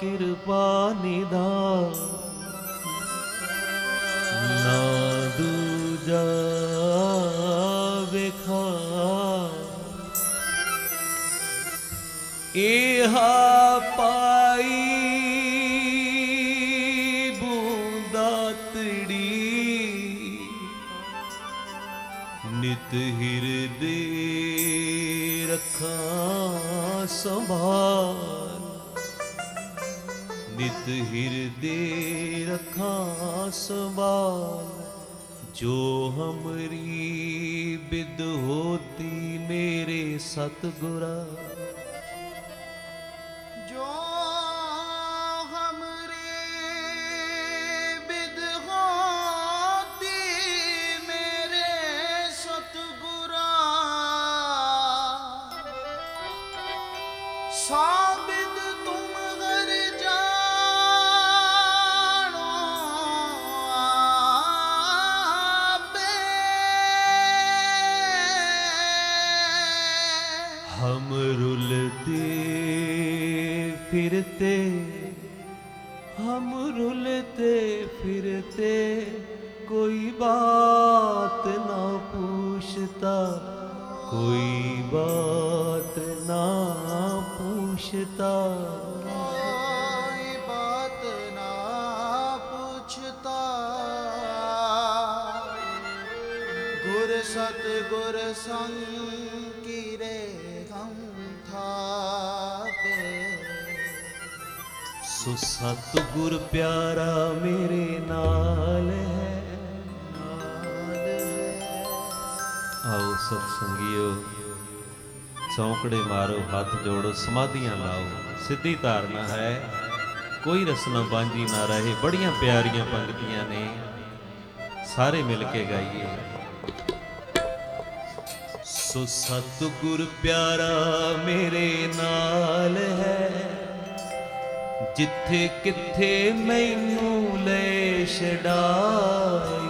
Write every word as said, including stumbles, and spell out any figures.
कृपा निधान, ना दूजा विखार। एहा पाई बूंदातड़ी, नित हिरदे रखा संभाल, नित हिरदे रखा संभाल। जो हमरी बिद होती मेरे सतगुरा, जो हमरी बिद होती मेरे सतगुरा, साबिद तुम घर जानो आपे। हम रुलते फिरते, हम रुलते फिरते, कोई बात ना पूछता, कोई बात ना पूछता। कोई बात ना पूछता, गुर सतगुर संग की रे हम थापे। सो सतगुर प्यारा मेरे नाल है, नाल है। आओ सत्संगियो, चौंकड़े मारो, हाथ जोड़ो, समाधियां लाओ। सिद्धि धारणा है, कोई रसना बांझी ना रहे। बड़ियां प्यारियां पंक्तियां ने, सारे मिल के गाइए। सो सतगुर प्यारा मेरे नाल है, जिथे किथे मैनू ले छड़ाए।